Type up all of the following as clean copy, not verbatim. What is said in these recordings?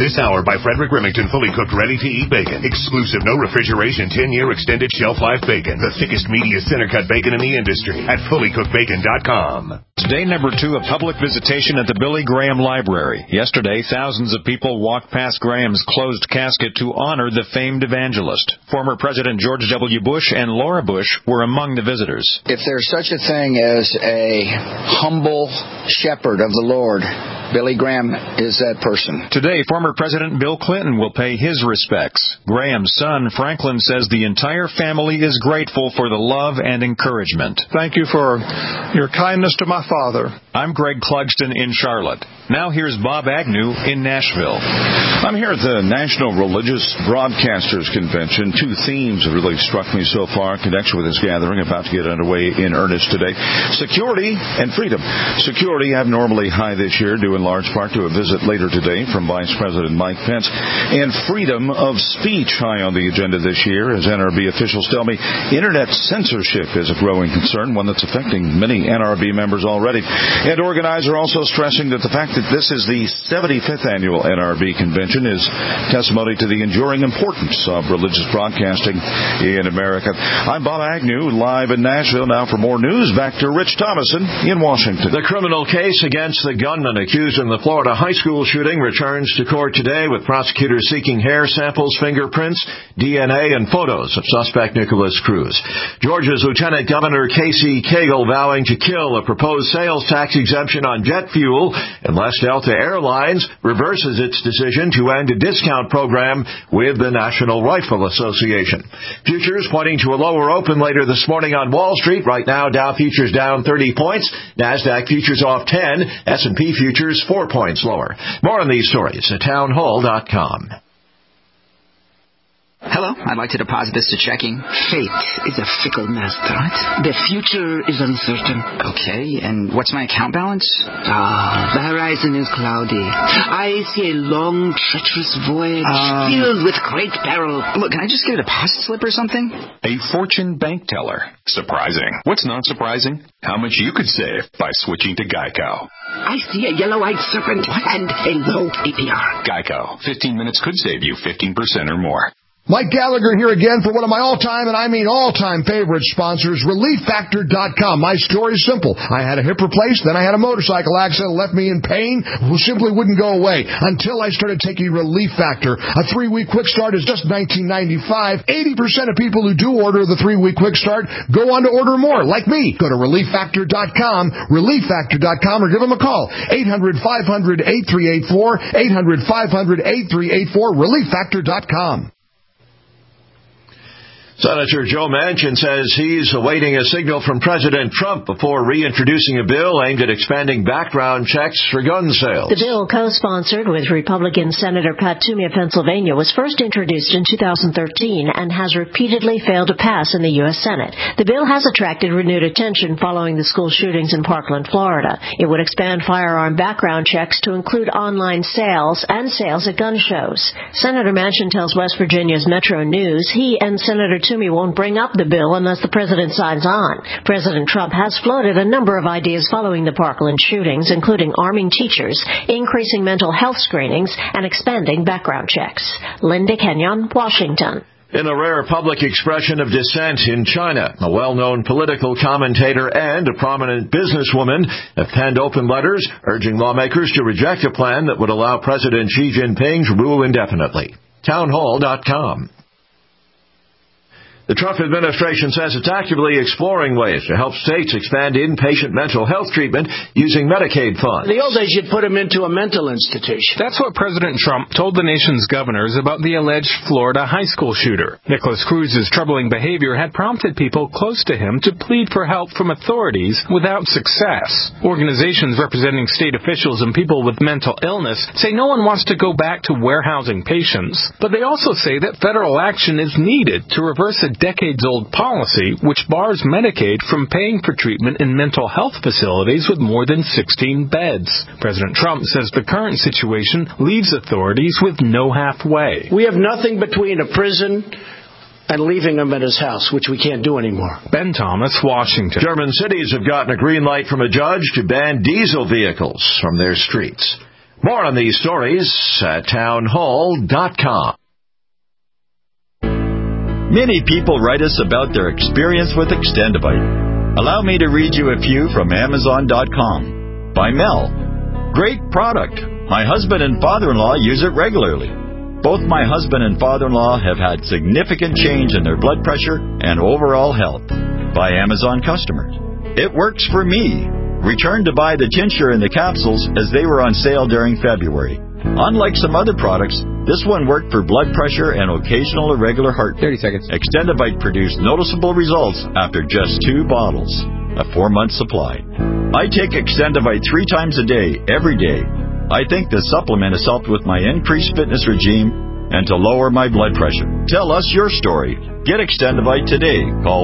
This hour by Frederick Remington, fully cooked, ready-to-eat bacon. Exclusive, no refrigeration, 10-year extended shelf life bacon. The thickest, meatiest center-cut bacon in the industry at fullycookedbacon.com. Day number 2 of public visitation at the Billy Graham Library. Yesterday, thousands of people walked past Graham's closed casket to honor the famed evangelist. Former President George W. Bush and Laura Bush were among the visitors. If there's such a thing as a humble shepherd of the Lord, Billy Graham is that person. Today, former President Bill Clinton will pay his respects. Graham's son, Franklin, says the entire family is grateful for the love and encouragement. Thank you for your kindness to my father. I'm Greg Clugston in Charlotte. Now here's Bob Agnew in Nashville. I'm here at the National Religious Broadcasters Convention. 2 themes have really struck me so far in connection with this gathering about to get underway in earnest today. Security and freedom. Security abnormally high this year, due in large part to a visit later today from Vice President Mike Pence. And freedom of speech high on the agenda this year, as NRB officials tell me. Internet censorship is a growing concern, one that's affecting many NRB members already. And organizers are also stressing that the fact that this is the 75th annual NRB convention is testimony to the enduring importance of religious broadcasting in America. I'm Bob Agnew, live in Nashville. Now for more news, back to Rich Thomason in Washington. The criminal case against the gunman accused in the Florida high school shooting returns to court today, with prosecutors seeking hair samples, fingerprints, DNA, and photos of suspect Nicholas Cruz. Georgia's Lieutenant Governor Casey Cagle vowing to kill a proposed sales tax exemption on jet fuel unless Delta Airlines reverses its decision to end a discount program with the National Rifle Association. Futures pointing to a lower open later this morning on Wall Street. Right now, Dow futures down 30 points, NASDAQ futures off 10, S&P futures 4 points lower. More on these stories at townhall.com. Hello, I'd like to deposit this to checking. Fate is a fickle master, right? The future is uncertain. Okay, and what's my account balance? The horizon is cloudy. I see a long, treacherous voyage filled with great peril. Look, can I just get a deposit slip or something? A fortune bank teller. Surprising. What's not surprising? How much you could save by switching to Geico. I see a yellow-eyed serpent and a low APR. Geico. 15 minutes could save you 15% or more. Mike Gallagher here again for one of my all-time, and I mean all-time favorite sponsors, ReliefFactor.com. My story is simple. I had a hip replaced, then I had a motorcycle accident that left me in pain, who simply wouldn't go away until I started taking Relief Factor. A 3-week quick start is just $19.95. 80% of people who do order the 3-week quick start go on to order more, like me. Go to ReliefFactor.com, ReliefFactor.com, or give them a call. 800-500-8384, 800-500-8384, ReliefFactor.com. Senator Joe Manchin says he's awaiting a signal from President Trump before reintroducing a bill aimed at expanding background checks for gun sales. The bill, co-sponsored with Republican Senator Pat Toomey of Pennsylvania, was first introduced in 2013 and has repeatedly failed to pass in the U.S. Senate. The bill has attracted renewed attention following the school shootings in Parkland, Florida. It would expand firearm background checks to include online sales and sales at gun shows. Senator Manchin tells West Virginia's Metro News he and Senator Toomey won't bring up the bill unless the president signs on. President Trump has floated a number of ideas following the Parkland shootings, including arming teachers, increasing mental health screenings, and expanding background checks. Linda Kenyon, Washington. In a rare public expression of dissent in China, a well-known political commentator and a prominent businesswoman have penned open letters urging lawmakers to reject a plan that would allow President Xi Jinping to rule indefinitely. Townhall.com. The Trump administration says it's actively exploring ways to help states expand inpatient mental health treatment using Medicaid funds. In the old days, you'd put them into a mental institution. That's what President Trump told the nation's governors about the alleged Florida high school shooter. Nicholas Cruz's troubling behavior had prompted people close to him to plead for help from authorities without success. Organizations representing state officials and people with mental illness say no one wants to go back to warehousing patients, but they also say that federal action is needed to reverse a decades-old policy which bars Medicaid from paying for treatment in mental health facilities with more than 16 beds. President Trump says the current situation leaves authorities with no halfway. We have nothing between a prison and leaving him at his house, which we can't do anymore. Ben Thomas, Washington. German cities have gotten a green light from a judge to ban diesel vehicles from their streets. More on these stories at townhall.com. Many people write us about their experience with Extendivite. Allow me to read you a few from Amazon.com. By Mel. Great product. My husband and father-in-law use it regularly. Both my husband and father-in-law have had significant change in their blood pressure and overall health. By Amazon customers. It works for me. Returned to buy the tincture and the capsules as they were on sale during February. Unlike some other products, this one worked for blood pressure and occasional irregular heart. 30 seconds. Extendivite produced noticeable results after just 2 bottles. A 4-month supply. I take Extendivite 3 times a day, every day. I think the supplement has helped with my increased fitness regime and to lower my blood pressure. Tell us your story. Get Extendivite today. Call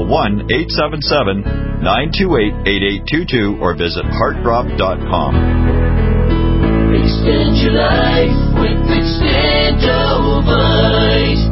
1-877-928-8822 or visit heartdrop.com. Extend your life with Extendivite.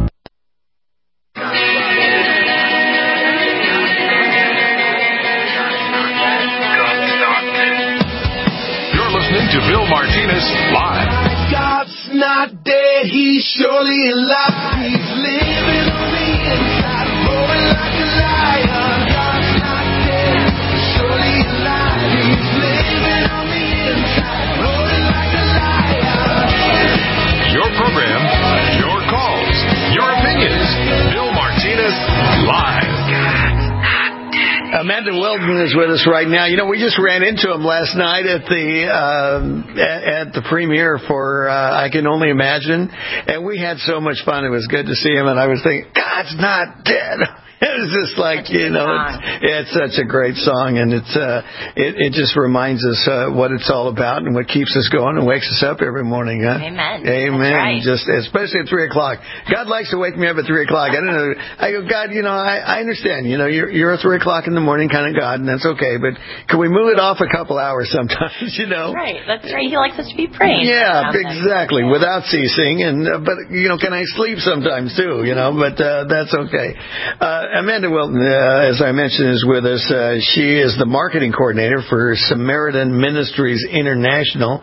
You're listening to Bill Martinez Live. God's not dead, he's surely alive. He's living on the inside, roaring like a lion. God's not dead, he's surely alive. He's living on the inside, roaring like a lion. Your program, your calls, your opinions. Bill Martinez Live. Amanda Wilton is with us right now. You know, we just ran into him last night at the premiere for I Can Only Imagine, and we had so much fun. It was good to see him, and I was thinking, God's not dead. It was just like, you know, it's such a great song, and it just reminds us what it's all about and what keeps us going and wakes us up every morning. Huh? Amen. Amen. Right. Just especially at 3 o'clock. God likes to wake me up at 3 o'clock. I don't know. I go, God, you know, I understand. You know, you're a 3 o'clock in the morning kind of God, and that's okay. But can we move it off a couple hours sometimes? You know. Right. That's right. He likes us to be praying. Yeah, exactly. Without ceasing, but you know, can I sleep sometimes too? You know, but that's okay. Amanda Wilton, as I mentioned, is with us. She is the marketing coordinator for Samaritan Ministries International.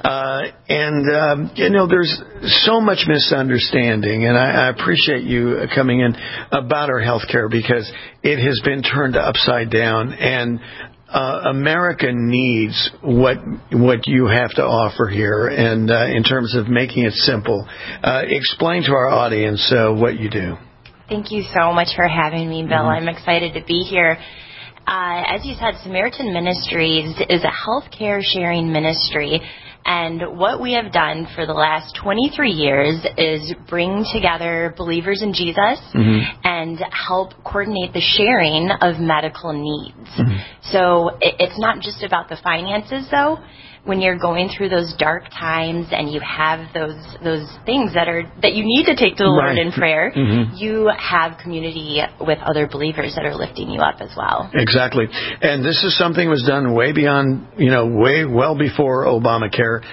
You know, there's so much misunderstanding, and I appreciate you coming in about our health care because it has been turned upside down, and America needs what you have to offer here, and in terms of making it simple. Explain to our audience what you do. Thank you so much for having me, Bill. I'm excited to be here. As you said, Samaritan Ministries is a healthcare sharing ministry. And what we have done for the last 23 years is bring together believers in Jesus and help coordinate the sharing of medical needs. So it's not just about the finances, though. When you're going through those dark times and you have those things that you need to take to the Lord in prayer, you have community with other believers that are lifting you up as well. Exactly. And this is something that was done way beyond, way well before Obamacare.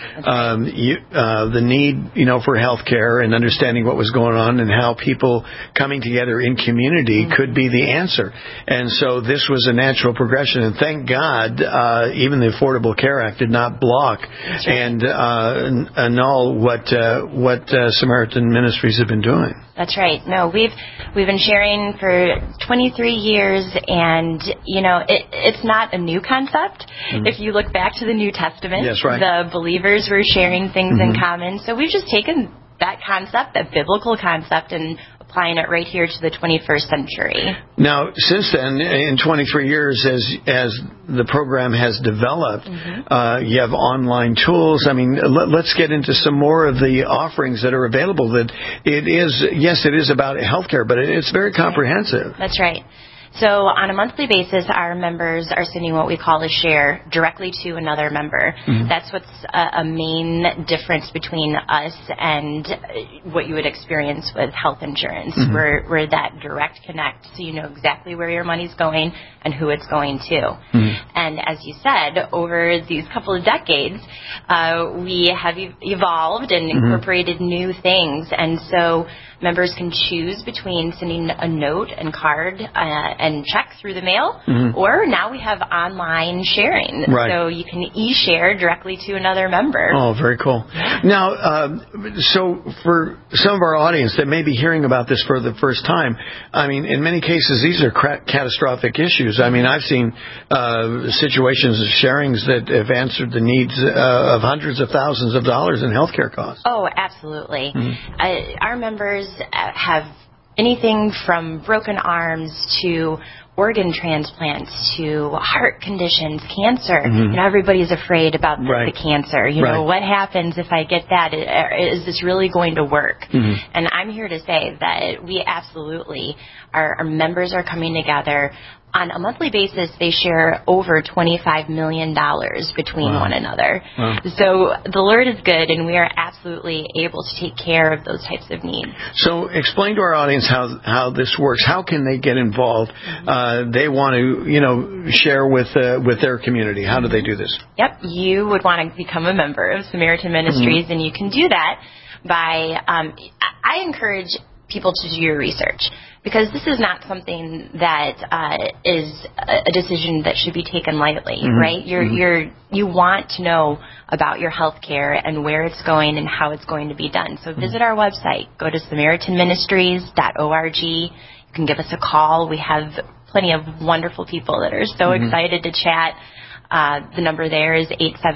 The need, for health care and understanding what was going on and how people coming together in community could be the answer. And so this was a natural progression. And thank God, even the Affordable Care Act did not block and annul what Samaritan Ministries have been doing. That's right. No, we've been sharing for 23 years, and it's not a new concept. If you look back to the New Testament, the believers were sharing things in common. So we've just taken that concept, that biblical concept, and applying it right here to the 21st century. Now, since then, in 23 years, as the program has developed, you have online tools. I mean, let's get into some more of the offerings that are available. That it is about healthcare, but it's very comprehensive. That's right. So on a monthly basis, our members are sending what we call a share directly to another member. That's what's a main difference between us and what you would experience with health insurance. We're that direct connect, so you know exactly where your money's going and who it's going to. And as you said, over these couple of decades, we have evolved and incorporated new things. And so members can choose between sending a note and card and check through the mail, or now we have online sharing. Right. So you can e-share directly to another member. Oh, very cool. Now, so for some of our audience that may be hearing about this for the first time, I mean, in many cases, these are catastrophic issues. I mean, I've seen situations of sharings that have answered the needs of hundreds of thousands of dollars in healthcare costs. Oh, absolutely. Our members have anything from broken arms to organ transplants to heart conditions, cancer. You know, everybody's afraid about the cancer. You know, what happens if I get that? Is this really going to work? And I'm here to say that we absolutely, our members are coming together. On a monthly basis, they share over $25 million between one another. So the Lord is good, and we are absolutely able to take care of those types of needs. So explain to our audience how this works. How can they get involved? They want to, you know, share with their community. How do they do this? Yep, you would want to become a member of Samaritan Ministries, and you can do that by, I encourage people to do your research, because this is not something that is a decision that should be taken lightly, right? You want to know about your health care and where it's going and how it's going to be done. So visit our website. Go to SamaritanMinistries.org. You can give us a call. We have plenty of wonderful people that are so excited to chat. The number there is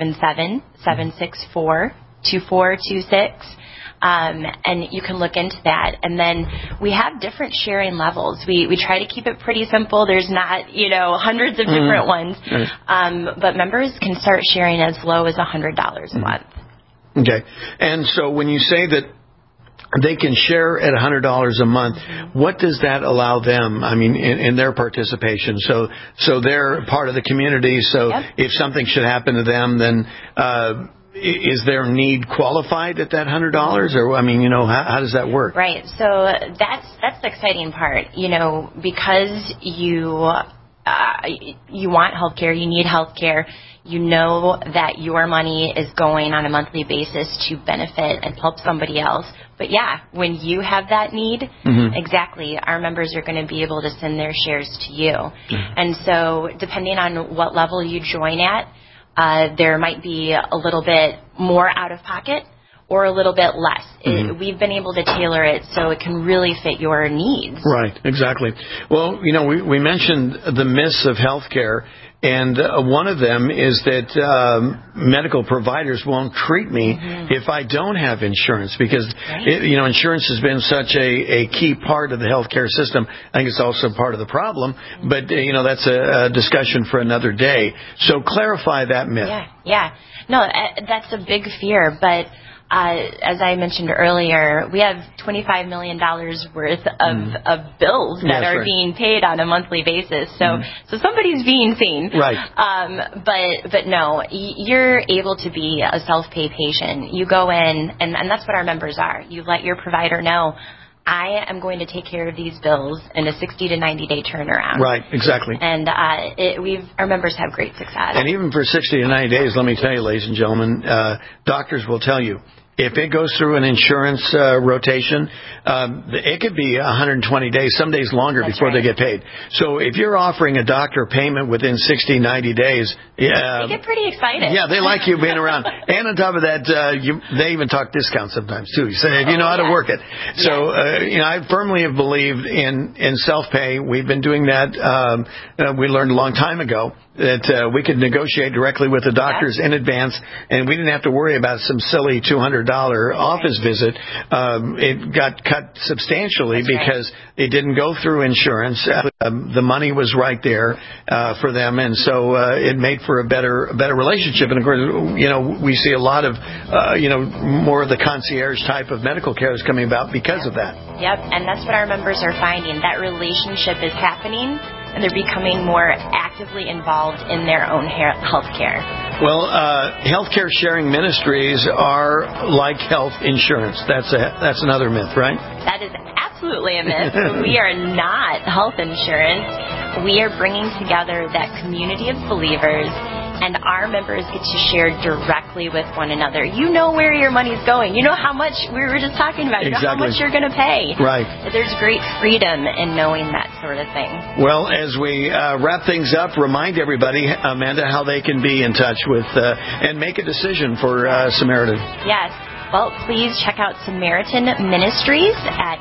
877-764-2426. And you can look into that. And then we have different sharing levels. We try to keep it pretty simple. There's not, you know, hundreds of different ones. But members can start sharing as low as $100 a month. Okay. And so when you say that they can share at $100 a month, what does that allow them, I mean, in their participation? So they're part of the community. So if something should happen to them, then is their need qualified at that $100? Or, I mean, you know, how does that work? Right. So that's the exciting part. You know, because you want health care, you need health care, you know that your money is going on a monthly basis to benefit and help somebody else. But yeah, when you have that need, exactly, our members are going to be able to send their shares to you. And so depending on what level you join at, there might be a little bit more out of pocket or a little bit less. We've been able to tailor it so it can really fit your needs. Right, exactly. Well, you know, we mentioned the myths of healthcare, and one of them is that medical providers won't treat me if I don't have insurance, because you know, insurance has been such a key part of the healthcare system. I think it's also part of the problem, but you know, that's a discussion for another day. So clarify that myth. Yeah. No, that's a big fear, but as I mentioned earlier, we have $25 million worth of bills that are being paid on a monthly basis. So somebody's being seen. Right. But no, you're able to be a self-pay patient. You go in, and that's what our members are. You let your provider know, I am going to take care of these bills in a 60 to 90 day turnaround. Right, exactly. And our members have great success. And even for 60 to 90 days, let me tell you, ladies and gentlemen, doctors will tell you, if it goes through an insurance rotation, it could be 120 days, some days longer before they get paid. So if you're offering a doctor payment within 60, 90 days... they get pretty excited. Yeah, they like you being around. And on top of that, they even talk discounts sometimes, too. You say, if you know how to work it. So, you know, I firmly have believed in self-pay. We've been doing that. We learned a long time ago that we could negotiate directly with the doctors in advance, and we didn't have to worry about some silly $200 office visit. It got cut substantially because it didn't go through insurance. The money was right there for them, and so it made for a better relationship. And of course, you know, we see a lot of you know, more of the concierge type of medical care is coming about because of that. Yep, and that's what our members are finding. That relationship is happening, and they're becoming more actively involved in their own health care. Well, healthcare sharing ministries are like health insurance. That's another myth, right? That is absolutely a myth. We are not health insurance. We are bringing together that community of believers and our members get to share directly with one another. You know where your money's going. You know how much we were just talking about. You know how much you're going to pay. Right. There's great freedom in knowing that sort of thing. Well, as we wrap things up, remind everybody, Amanda, how they can be in touch with and make a decision for Samaritan. Yes. Well, please check out Samaritan Ministries at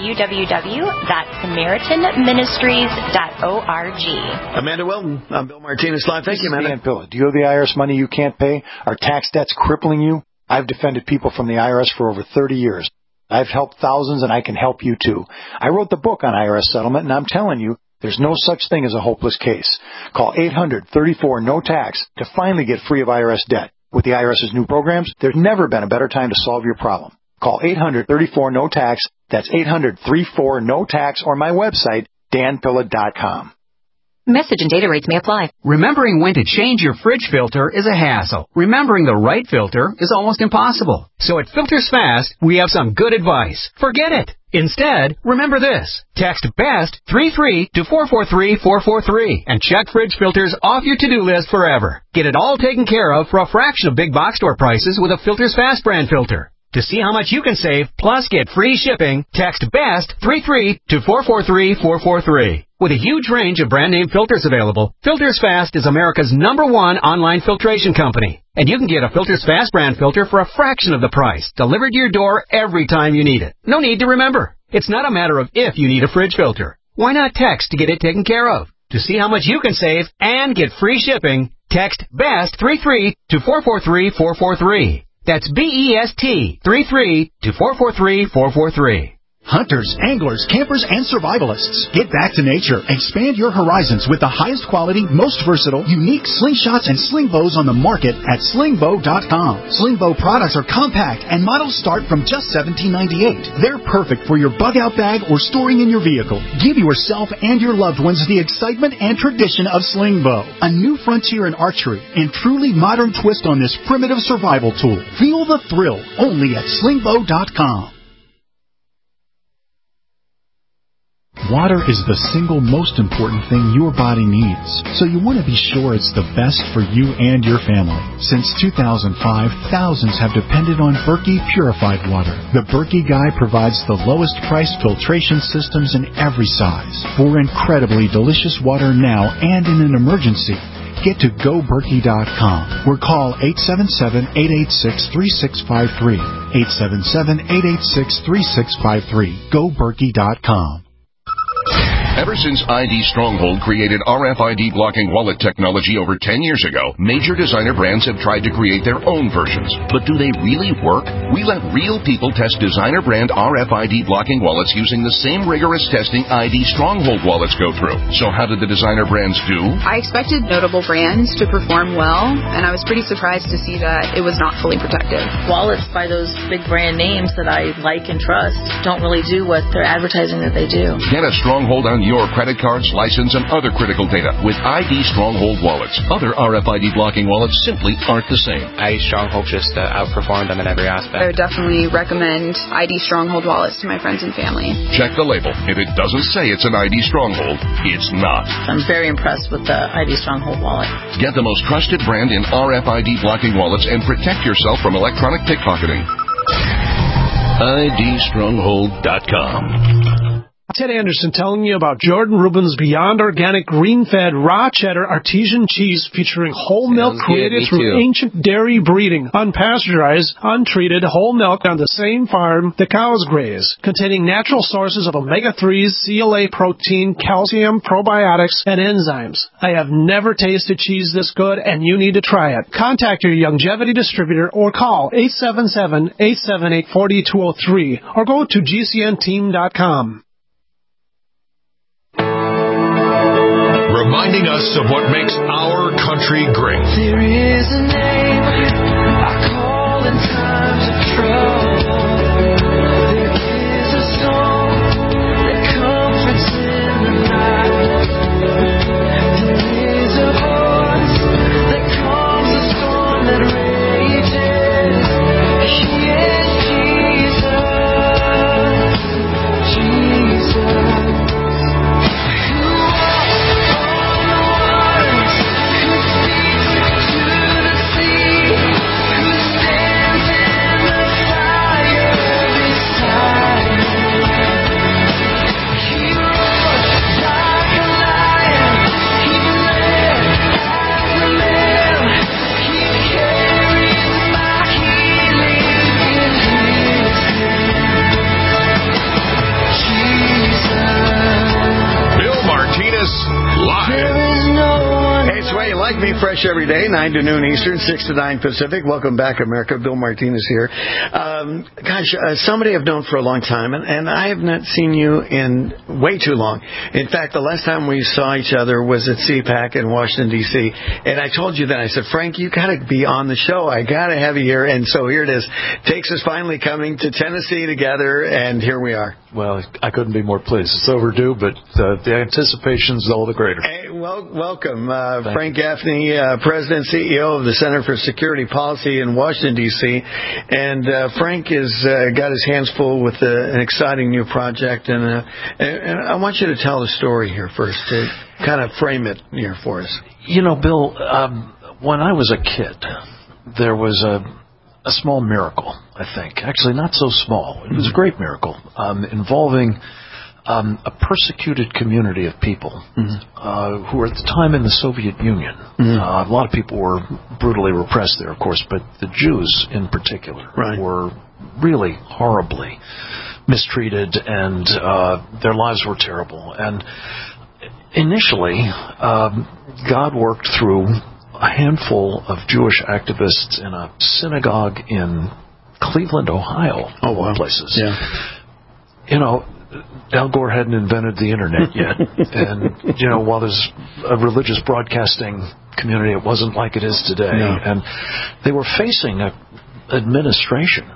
www.samaritanministries.org. Amanda Wilton, I'm Bill Martinez Live. Thank you, Amanda. Bill, do you owe the IRS money you can't pay? Are tax debts crippling you? I've defended people from the IRS for over 30 years. I've helped thousands, and I can help you too. I wrote the book on IRS settlement, and I'm telling you, there's no such thing as a hopeless case. Call 800-34-NO-TAX to finally get free of IRS debt. With the IRS's new programs, there's never been a better time to solve your problem. Call 800-34-NO-TAX. That's 800-34-NO-TAX, or my website, danpilla.com. Message and data rates may apply. Remembering when to change your fridge filter is a hassle. Remembering the right filter is almost impossible. So at Filters Fast, we have some good advice. Forget it. Instead, remember this. Text BEST 33 to 443-443 and check fridge filters off your to-do list forever. Get it all taken care of for a fraction of big box store prices with a Filters Fast brand filter. To see how much you can save, plus get free shipping, text BEST 33 to 443-443. With a huge range of brand name filters available, Filters Fast is America's #1 online filtration company. And you can get a Filters Fast brand filter for a fraction of the price, delivered to your door every time you need it. No need to remember. It's not a matter of if you need a fridge filter. Why not text to get it taken care of? To see how much you can save and get free shipping, text BEST 33 to 443-443. That's BEST 33 to 443-443. Hunters, anglers, campers, and survivalists. Get back to nature. Expand your horizons with the highest quality, most versatile, unique slingshots and sling bows on the market at slingbow.com. Sling bow products are compact and models start from just $17.98. They're perfect for your bug out bag or storing in your vehicle. Give yourself and your loved ones the excitement and tradition of sling bow. A new frontier in archery and truly modern twist on this primitive survival tool. Feel the thrill only at slingbow.com. Water is the single most important thing your body needs, so you want to be sure it's the best for you and your family. Since 2005, thousands have depended on Berkey purified water. The Berkey Guy provides the lowest price filtration systems in every size for incredibly delicious water now and in an emergency. Get to GoBerkey.com or call 877-886-3653. 877-886-3653. GoBerkey.com. Ever since ID Stronghold created RFID blocking wallet technology over 10 years ago, major designer brands have tried to create their own versions. But do they really work? We let real people test designer brand RFID blocking wallets using the same rigorous testing ID Stronghold wallets go through. So how did the designer brands do? I expected notable brands to perform well, and I was pretty surprised to see that it was not fully protected. Wallets by those big brand names that I like and trust don't really do what they're advertising that they do. Get a Stronghold on your credit cards, license, and other critical data with ID Stronghold wallets. Other RFID blocking wallets simply aren't the same. ID Stronghold just outperformed them in every aspect. I would definitely recommend ID Stronghold wallets to my friends and family. Check the label. If it doesn't say it's an ID Stronghold, it's not. I'm very impressed with the ID Stronghold wallet. Get the most trusted brand in RFID blocking wallets and protect yourself from electronic pickpocketing. IDStronghold.com. Ted Anderson telling you about Jordan Rubin's Beyond Organic Green-Fed Raw Cheddar Artesian Cheese featuring whole milk created through ancient dairy breeding, unpasteurized, untreated whole milk on the same farm the cows graze, containing natural sources of omega-3s, CLA protein, calcium, probiotics, and enzymes. I have never tasted cheese this good, and you need to try it. Contact your Longevity distributor or call 877-878-4203 or go to gcnteam.com. Reminding us of what makes our country great. There is a name I call in times of trouble. There is a song that comforts in the night. There is a voice that calms the storm that rages. He is Jesus. Jesus. Like Me Fresh every day, 9 to noon Eastern, 6 to 9 Pacific. Welcome back, America. Bill Martinez here. Somebody I've known for a long time, and I have not seen you in way too long. In fact, the last time we saw each other was at CPAC in Washington, D.C., and I told you then, I said, Frank, you got to be on the show. I got to have you here, and so here it is. Takes us finally coming to Tennessee together, and here we are. Well, I couldn't be more pleased. It's overdue, but the anticipation's all the greater. Hey, welcome. Frank Gaffney, President, CEO of the Center for Security Policy in Washington, D.C. And Frank has got his hands full with an exciting new project. And I want you to tell the story here first to kind of frame it here for us. You know, Bill, when I was a kid, there was a small miracle, I think. Actually, not so small. It was a great miracle involving a persecuted community of people who were at the time in the Soviet Union. A lot of people were brutally repressed there, of course, but the Jews in particular were really horribly mistreated, and their lives were terrible. And initially, God worked through a handful of Jewish activists in a synagogue in Cleveland, Ohio, of all places. Yeah. You know, Al Gore hadn't invented the internet yet, and you know, while there's a religious broadcasting community, it wasn't like it is today. No. And they were facing an administration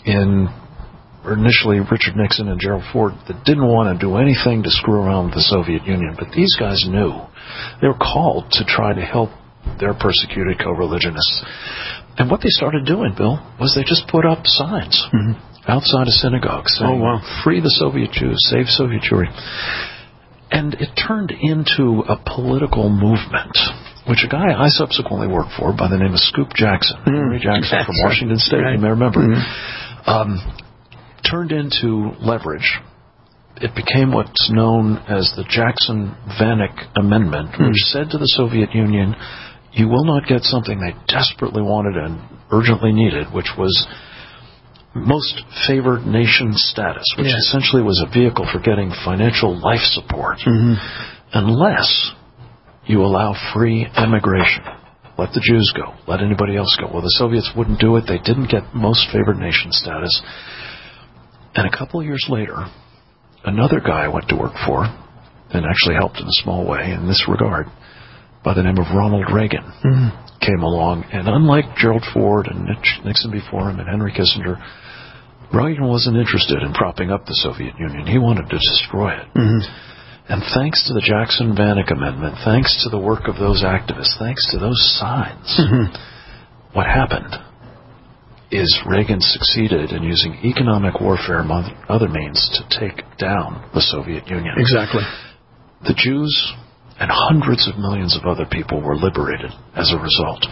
initially Richard Nixon and Gerald Ford that didn't want to do anything to screw around with the Soviet Union, but these guys knew. They were called to try to help their persecuted co-religionists. And what they started doing, Bill, was they just put up signs outside of synagogues saying, free the Soviet Jews, save Soviet Jewry. And it turned into a political movement, which a guy I subsequently worked for by the name of Scoop Jackson, Henry Jackson from Washington State, you may remember, turned into leverage. It became what's known as the Jackson-Vanik Amendment, which said to the Soviet Union, you will not get something they desperately wanted and urgently needed, which was most favored nation status, which essentially was a vehicle for getting financial life support, unless you allow free emigration. Let the Jews go. Let anybody else go. Well, the Soviets wouldn't do it. They didn't get most favored nation status. And a couple of years later, another guy I went to work for, and actually helped in a small way in this regard, by the name of Ronald Reagan, came along. And unlike Gerald Ford and Nixon before him and Henry Kissinger, Reagan wasn't interested in propping up the Soviet Union. He wanted to destroy it. And thanks to the Jackson-Vanik Amendment, thanks to the work of those activists, thanks to those signs, what happened is Reagan succeeded in using economic warfare among other means to take down the Soviet Union. Exactly. The Jews and hundreds of millions of other people were liberated as a result.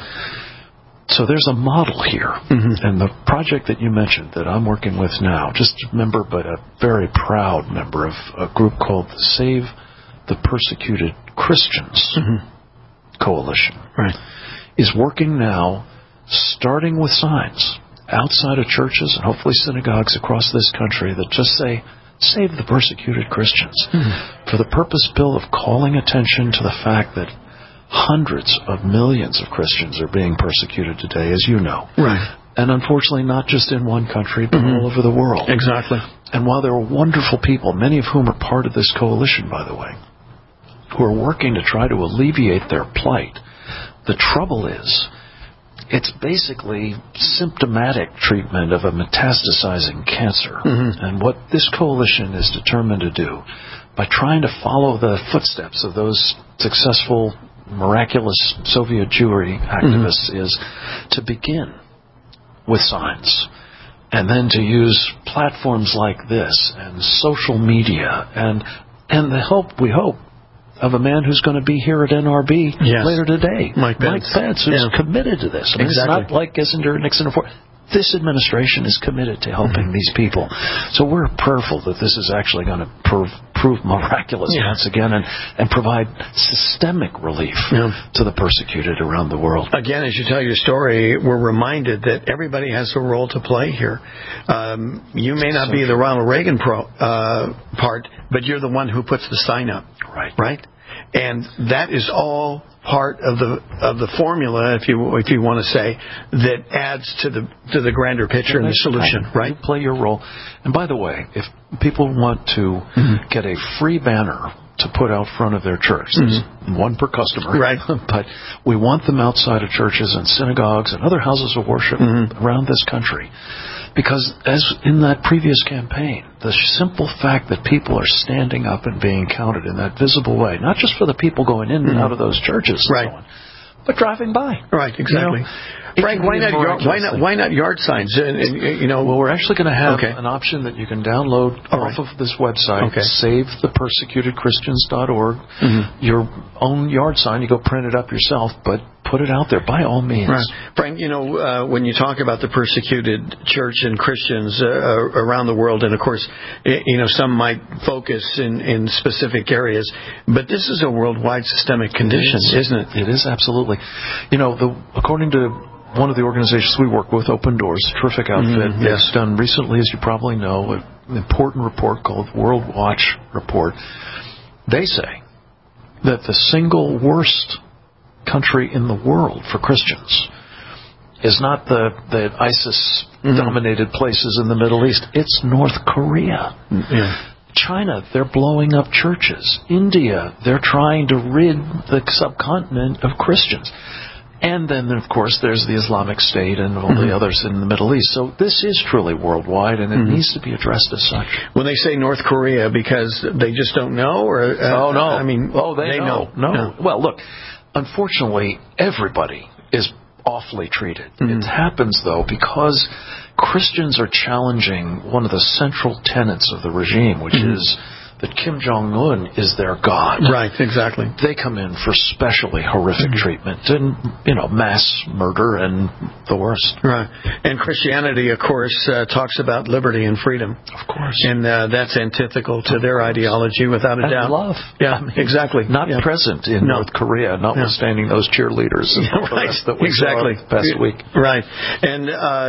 So there's a model here. And the project that you mentioned that I'm working with now, just a member but a very proud member of a group called the Save the Persecuted Christians Coalition, is working now, starting with signs outside of churches and hopefully synagogues across this country that just say, save the persecuted Christians, for the purpose, Bill, of calling attention to the fact that hundreds of millions of Christians are being persecuted today, as you know. And unfortunately, not just in one country, but all over the world. Exactly. And while there are wonderful people, many of whom are part of this coalition, by the way, who are working to try to alleviate their plight, the trouble is, it's basically symptomatic treatment of a metastasizing cancer. And what this coalition is determined to do, by trying to follow the footsteps of those successful, miraculous Soviet Jewry activists, is to begin with signs, and then to use platforms like this and social media and the help, we hope, of a man who's going to be here at NRB later today, Mike Pence, who's committed to this. I mean, it's not like Kissinger, Nixon, and Ford. This administration is committed to helping these people. So we're prayerful that this is actually going to prove miraculous once again and provide systemic relief to the persecuted around the world. Again, as you tell your story, we're reminded that everybody has a role to play here. You may not be the Ronald Reagan part, but you're the one who puts the sign up. Right? And that is all part of the formula, if you want to say, that adds to the grander picture and the solution, right? You play your role. And by the way, if people want to get a free banner to put out front of their church, there's one per customer, right? But we want them outside of churches and synagogues and other houses of worship around this country. Because as in that previous campaign, the simple fact that people are standing up and being counted in that visible way, not just for the people going in and out of those churches, right, and so on, but driving by. Right, exactly. Frank, why not yard signs? Well, we're actually going to have an option that you can download off of this website, SaveThePersecutedChristians.org, your own yard sign. You go print it up yourself, but put it out there by all means. Right. Frank, when you talk about the persecuted church and Christians around the world, and of course, some might focus in specific areas, but this is a worldwide systemic condition, isn't it? It is, absolutely. According to one of the organizations we work with, Open Doors, a terrific outfit, has done recently, as you probably know, an important report called World Watch Report. They say that the single worst country in the world for Christians is not the ISIS-dominated places in the Middle East. It's North Korea. China, they're blowing up churches. India, they're trying to rid the subcontinent of Christians. And then, of course, there's the Islamic State and all the others in the Middle East. So this is truly worldwide, and it needs to be addressed as such. When they say North Korea, because they just don't know? Or no. They know. No. Well, look, unfortunately, everybody is awfully treated. It happens, though, because Christians are challenging one of the central tenets of the regime, which is that Kim Jong-un is their god. Right, exactly. They come in for especially horrific treatment and, mass murder and the worst. Right. And Christianity, of course, talks about liberty and freedom. Of course. And that's antithetical to their ideology, without a doubt. Love. Yeah, exactly. Not present in North Korea, notwithstanding those cheerleaders and the rest that we saw the past week. Right. And,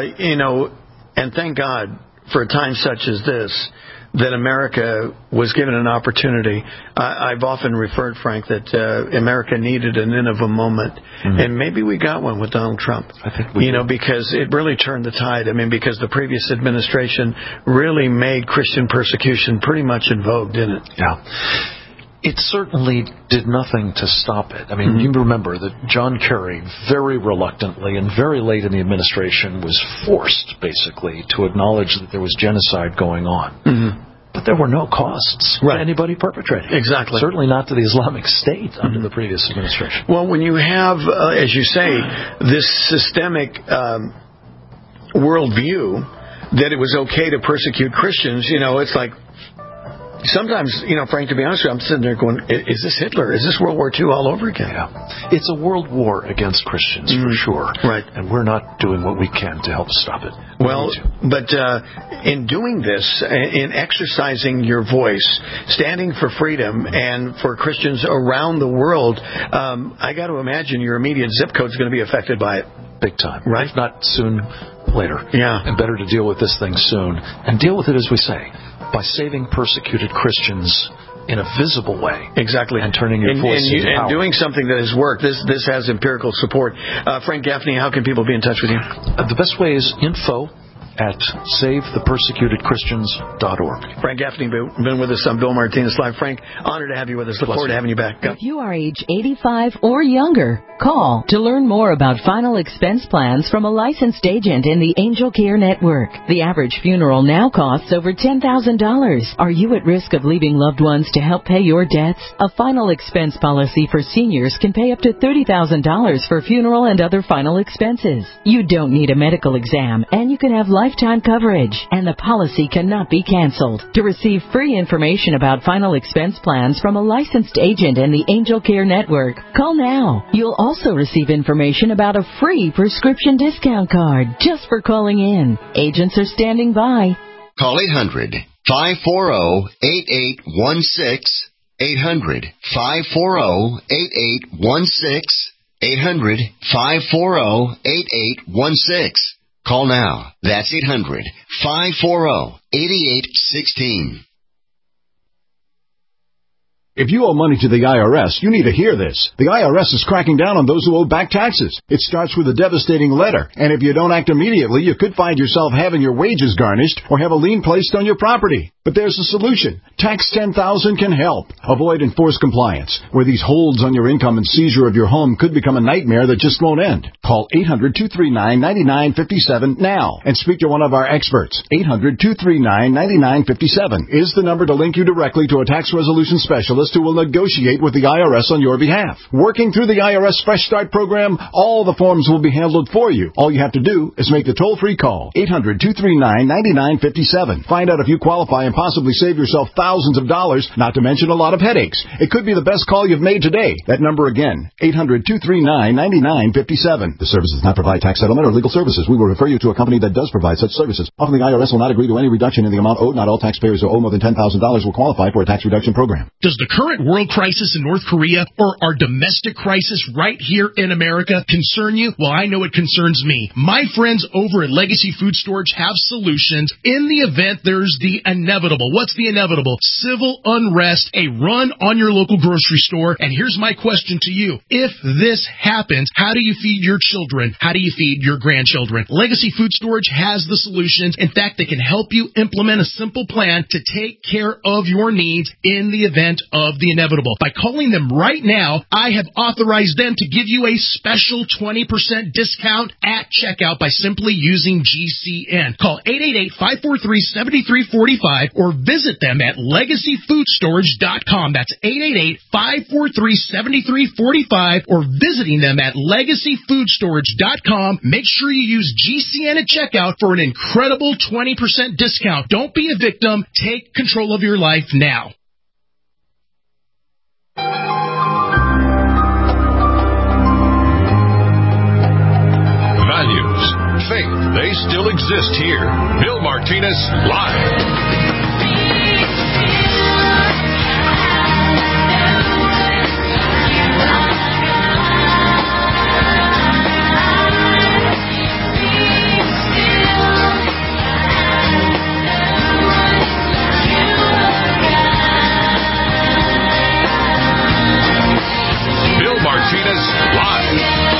and thank God for a time such as this, that America was given an opportunity. I've often referred, Frank, that America needed a Nineveh moment, and maybe we got one with Donald Trump. I think we did. Because it really turned the tide. Because the previous administration really made Christian persecution pretty much in vogue, didn't it? Yeah. It certainly did nothing to stop it. You remember that John Kerry very reluctantly and very late in the administration was forced, basically, to acknowledge that there was genocide going on. But there were no costs to anybody perpetrating. Exactly. Certainly not to the Islamic State under the previous administration. Well, when you have, as you say, this systemic worldview that it was okay to persecute Christians, it's like, sometimes, Frank, to be honest with you, I'm sitting there going, is this Hitler? Is this World War II all over again? Yeah. It's a world war against Christians, for sure. Right. And we're not doing what we can to help stop it. Well, but in doing this, in exercising your voice, standing for freedom and for Christians around the world, I got to imagine your immediate zip code is going to be affected by it. Big time. Right? If not soon, later. Yeah. And better to deal with this thing soon. And deal with it, as we say, by saving persecuted Christians in a visible way. Exactly. And turning your voice into power. And doing something that has worked. This has empirical support. Frank Gaffney, how can people be in touch with you? The best way is info at SaveThePersecutedChristians.org. Frank Gaffney, been with us on Bill Martinez Live. Frank, honored to have you with us. Look forward to having you back. If you are age 85 or younger, call to learn more about final expense plans from a licensed agent in the Angel Care Network. The average funeral now costs over $10,000. Are you at risk of leaving loved ones to help pay your debts? A final expense policy for seniors can pay up to $30,000 for funeral and other final expenses. You don't need a medical exam, and you can have lifetime coverage, and the policy cannot be canceled. To receive free information about final expense plans from a licensed agent in the Angel Care Network, call now. You'll also receive information about a free prescription discount card just for calling in. Agents are standing by. Call 800-540-8816. 800-540-8816. 800-540-8816. Call now. That's 800-540-8816. If you owe money to the IRS, you need to hear this. The IRS is cracking down on those who owe back taxes. It starts with a devastating letter, and if you don't act immediately, you could find yourself having your wages garnished or have a lien placed on your property. But there's a solution. Tax 10,000 can help. Avoid enforced compliance, where these holds on your income and seizure of your home could become a nightmare that just won't end. Call 800-239-9957 now and speak to one of our experts. 800-239-9957 is the number to link you directly to a tax resolution specialist who will negotiate with the IRS on your behalf. Working through the IRS Fresh Start program, all the forms will be handled for you. All you have to do is make the toll-free call, 800-239-9957. Find out if you qualify and possibly save yourself thousands of dollars, not to mention a lot of headaches. It could be the best call you've made today. That number again, 800-239-9957. The service does not provide tax settlement or legal services. We will refer you to a company that does provide such services. Often the IRS will not agree to any reduction in the amount owed. Not all taxpayers who owe more than $10,000 will qualify for a tax reduction program. Does the current world crisis in North Korea or our domestic crisis right here in America concern you? Well, I know it concerns me. My friends over at Legacy Food Storage have solutions in the event there's the inevitable. What's the inevitable? Civil unrest, a run on your local grocery store. And here's my question to you. If this happens, how do you feed your children? How do you feed your grandchildren? Legacy Food Storage has the solutions. In fact, they can help you implement a simple plan to take care of your needs in the event of the inevitable. By calling them right now, I have authorized them to give you a special 20% discount at checkout by simply using GCN. Call 888-543-7345 or visit them at LegacyFoodStorage.com. That's 888-543-7345 or visiting them at LegacyFoodStorage.com. Make sure you use GCN at checkout for an incredible 20% discount. Don't be a victim. Take control of your life now. Values, faith, they still exist here. Bill Martinez Live. Bill Martinez Live.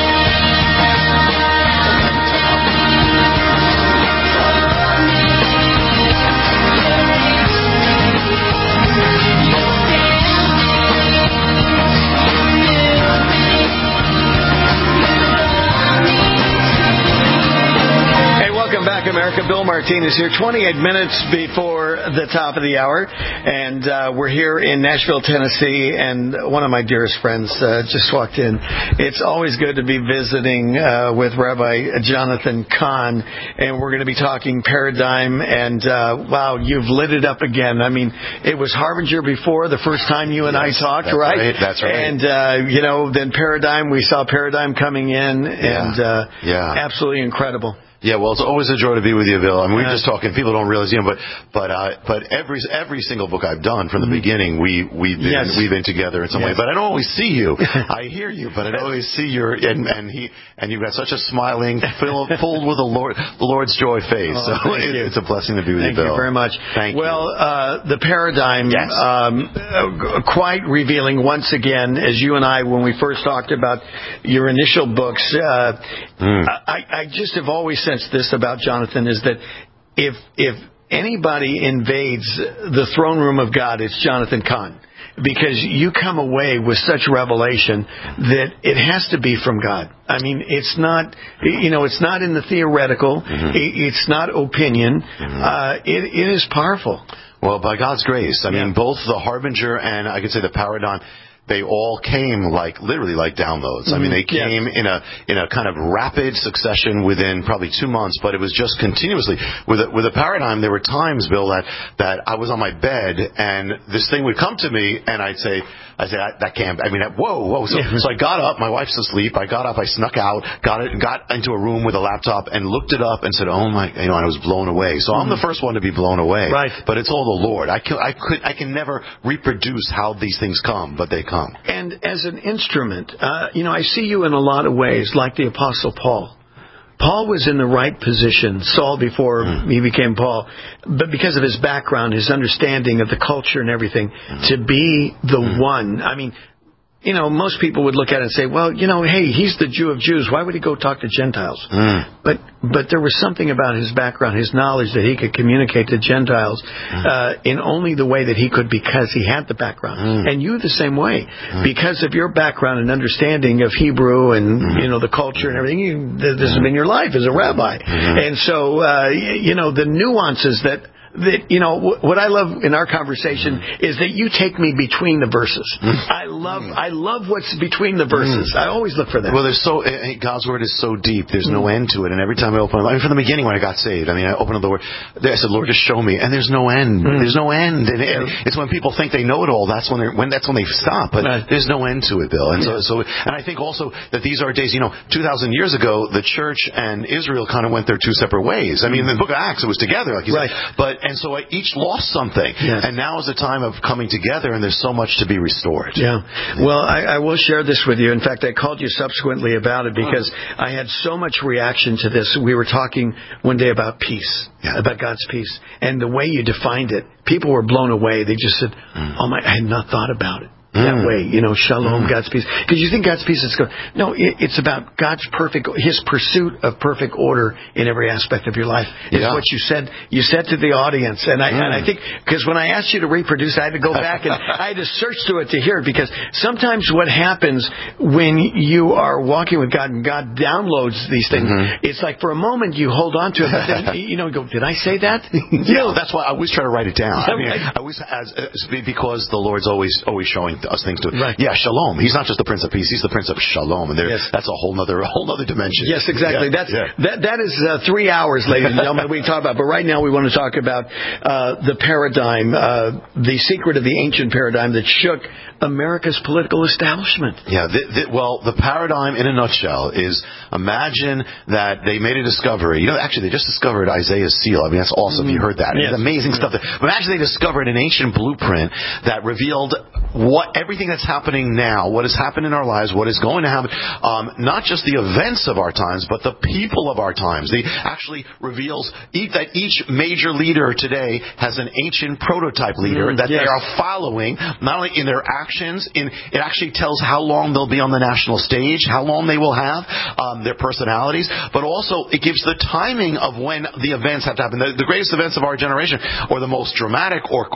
Welcome back, America. Bill Martinez here, 28 minutes before the top of the hour, and we're here in Nashville, Tennessee, and one of my dearest friends just walked in. It's always good to be visiting with Rabbi Jonathan Cahn, and we're going to be talking Paradigm, and wow, you've lit it up again. I mean, it was Harbinger before, the first time you and I talked, right? That's right. And, then Paradigm, we saw Paradigm coming in, and absolutely incredible. Yeah, well, it's always a joy to be with you, Bill. I mean, we're just talking. People don't realize, but every single book I've done from the beginning, we've been together in some way. But I don't always see you. I hear you, but I don't always see your and you've got such a smiling, filled with the Lord's joy face. So it's a blessing to be with you, Bill. Thank you very much. Thank you. Well, the Paradigm, quite revealing once again, as you and I, when we first talked about your initial books, I just have always sensed this about Jonathan, is that if anybody invades the throne room of God, it's Jonathan Cahn. Because you come away with such revelation that it has to be from God. I mean, it's not, it's not in the theoretical. It's not opinion. It is powerful. Well, by God's grace. I mean, both the Harbinger and I could say the Paradigm, they all came literally like downloads. I mean, they came in a kind of rapid succession within probably 2 months, but it was just continuously. With a Paradigm, there were times, Bill, that I was on my bed and this thing would come to me and I'd say, that can't, whoa. So I got up, my wife's asleep, I got up, I snuck out, got into a room with a laptop and looked it up and said, oh my, and I was blown away. So I'm the first one to be blown away. Right. But it's all the Lord. I can never reproduce how these things come, but they come. And as an instrument, I see you in a lot of ways, like the Apostle Paul, Paul was in the right position, Saul before he became Paul, but because of his background, his understanding of the culture and everything, to be the one. I mean, most people would look at it and say, well, hey, he's the Jew of Jews. Why would he go talk to Gentiles? But there was something about his background, his knowledge that he could communicate to Gentiles in only the way that he could because he had the background. And you the same way. Because of your background and understanding of Hebrew and, the culture and everything, this has been your life as a rabbi. And so, the nuances that what I love in our conversation is that you take me between the verses. I love what's between the verses. I always look for that. Well, God's word is so deep. There's no end to it. And every time I open it, from the beginning when I got saved, I opened up the word. I said, Lord, just show me. And there's no end. There's no end. And it's when people think they know it all. That's when they stop. But there's no end to it, Bill. And and I think also that these are days. 2,000 years ago, the church and Israel kind of went their two separate ways. In the Book of Acts, it was together, like you said. And so each lost something. And now is the time of coming together, and there's so much to be restored. Yeah. Well, I will share this with you. In fact, I called you subsequently about it because I had so much reaction to this. We were talking one day about peace, about God's peace, and the way you defined it. People were blown away. They just said, I had not thought about it that way. Shalom, God's peace. Because you think God's peace is good. No, it's about God's His pursuit of perfect order in every aspect of your life is what you said. You said to the audience, and I think because when I asked you to reproduce, I had to go back and I had to search through it to hear it, because sometimes what happens when you are walking with God and God downloads these things, it's like for a moment you hold on to it, but then you go, did I say that? That's why I always try to write it down. I always because the Lord's always showing us things to it. Yeah, Shalom. He's not just the Prince of Peace. He's the Prince of Shalom, and that's a whole other dimension. Yes, exactly. That is 3 hours, ladies and gentlemen, we can talk about. But right now, we want to talk about the paradigm, the secret of the ancient paradigm that shook America's political establishment. Yeah. The paradigm, in a nutshell, is imagine that they made a discovery. Actually, they just discovered Isaiah's seal. That's awesome. You heard that. It's amazing stuff. Imagine they discovered an ancient blueprint that revealed everything that's happening now, what has happened in our lives, what is going to happen, not just the events of our times, but the people of our times. It actually reveals that each major leader today has an ancient prototype leader that they are following, not only in their actions, it actually tells how long they'll be on the national stage, how long they will have, their personalities, but also it gives the timing of when the events have to happen. The greatest events of our generation, or the most dramatic, or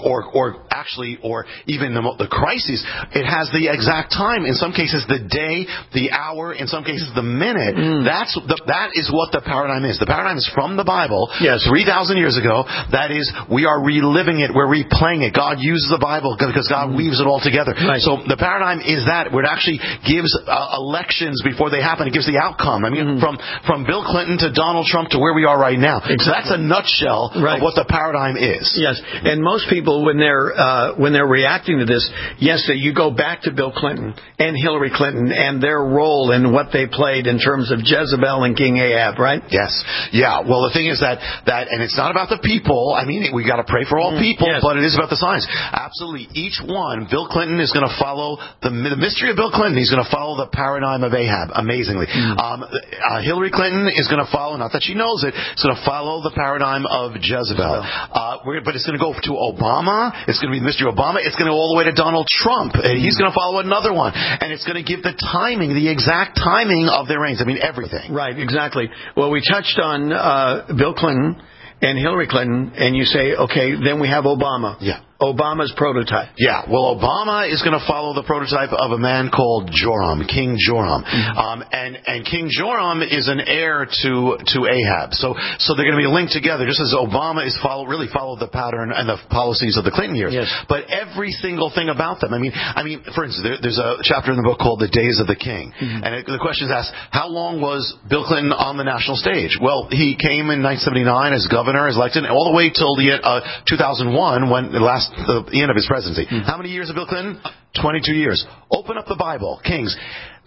even the crises, it has the exact time. In some cases, the day, the hour. In some cases, the minute. That is what the paradigm is. The paradigm is from the Bible. 3,000 years ago. That is, we are reliving it. We're replaying it. God uses the Bible because God weaves it all together. So the paradigm is that where it actually gives elections before they happen. It gives the outcome. From Bill Clinton to Donald Trump to where we are right now. So that's a nutshell of what the paradigm is. Yes, and most people when they're reacting to this, that you go back to Bill Clinton and Hillary Clinton and their role and what they played in terms of Jezebel and King Ahab, right? Yes. Yeah. Well, the thing is that and it's not about the people. We got to pray for all people, but it is about the signs. Absolutely. Each one, Bill Clinton is going to follow the mystery of Bill Clinton. He's going to follow the paradigm of Ahab, amazingly. Hillary Clinton is going to follow, not that she knows it, it's going to follow the paradigm of Jezebel. But it's going to go to Obama. It's going to be the mystery of Obama. It's going to go all the way to Donald Trump. He's going to follow another one. And it's going to give the timing, the exact timing of their reigns. Everything. Right, exactly. Well, we touched on Bill Clinton and Hillary Clinton, and you say, okay, then we have Obama. Yeah. Obama's prototype. Yeah, well, Obama is going to follow the prototype of a man called Joram, King Joram. And King Joram is an heir to Ahab. So they're going to be linked together, just as Obama is followed the pattern and the policies of the Clinton years. But every single thing about them. For instance, there's a chapter in the book called The Days of the King. And the question is asked, how long was Bill Clinton on the national stage? Well, he came in 1979 as governor, as elected, all the way till the 2001, when the end of his presidency. How many years of Bill Clinton? 22 years. Open up the Bible, Kings.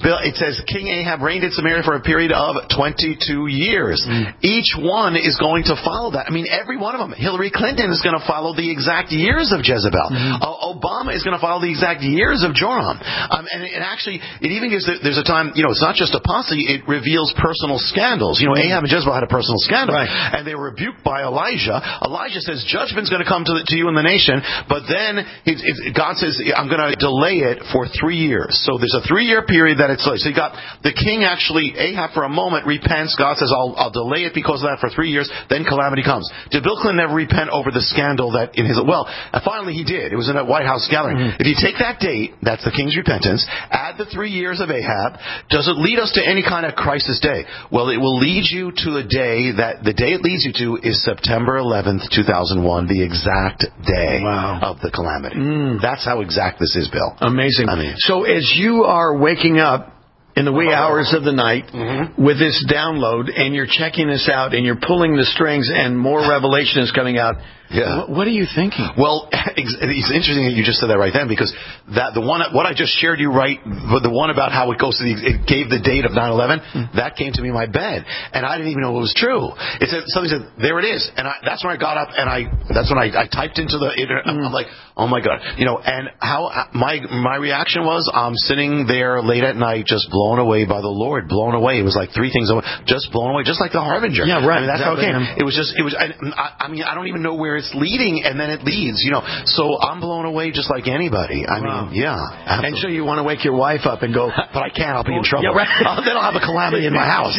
Bill, it says King Ahab reigned in Samaria for a period of 22 years. Each one is going to follow that. I mean, every one of them. Hillary Clinton is going to follow the exact years of Jezebel. Obama is going to follow the exact years of Joram. And actually, it even gives, there's a time, it's not just apostasy, it reveals personal scandals. Ahab and Jezebel had a personal scandal. Right. And they were rebuked by Elijah. Elijah says, judgment's going to come to you in the nation. But then God says, I'm going to delay it for 3 years. So there's a 3-year period that it's like. So you got the king actually, Ahab for a moment repents. God says, I'll delay it because of that for 3 years. Then calamity comes. Did Bill Clinton ever repent over the scandal that in his, finally he did. It was in a White House gathering. If you take that date, that's the king's repentance, add the 3 years of Ahab, does it lead us to any kind of crisis day? Well, it will lead you to a day that, the day it leads you to is September 11th, 2001, the exact day of the calamity. That's how exact this is, Bill. Amazing. So as you are waking up in the wee hours of the night with this download, and you're checking this out, and you're pulling the strings, and more revelation is coming out, what are you thinking? Well, it's interesting that you just said that right then, because what I just shared you the one about how it goes to it gave the date of 9/11, that came to me in my bed, and I didn't even know it was true. It said, somebody said, there it is, and that's when I got up, and that's when I typed into the internet. I'm like, oh my God, and how my reaction was, I'm sitting there late at night, just blown away by the Lord, blown away. It was like three things, just blown away, just like the Harbinger. Yeah, right. That's exactly. how it came. It was I don't even know where it's leading, and then it leads, So I'm blown away just like anybody. Absolutely. And so you want to wake your wife up and go, but I can't, I'll be in trouble. Yeah, right. Then I'll have a calamity in my house.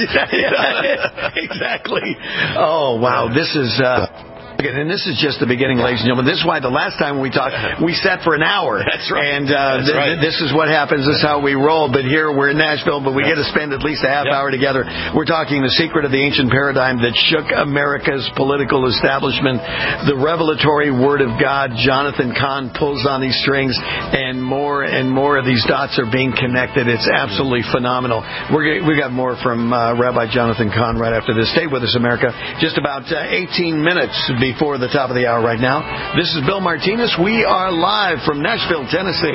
Exactly. Oh, wow. This is... And this is just the beginning, ladies and gentlemen. This is why the last time we talked, we sat for an hour. That's right. And this is what happens. This is how we roll. But here we're in Nashville, but we get to spend at least a half hour together. We're talking the secret of the ancient paradigm that shook America's political establishment. The revelatory Word of God. Jonathan Cahn pulls on these strings, and more of these dots are being connected. It's absolutely phenomenal. We got more from Rabbi Jonathan Cahn right after this. Stay with us, America. Just about 18 minutes before the top of the hour right now. This is Bill Martinez. We are live from Nashville, Tennessee.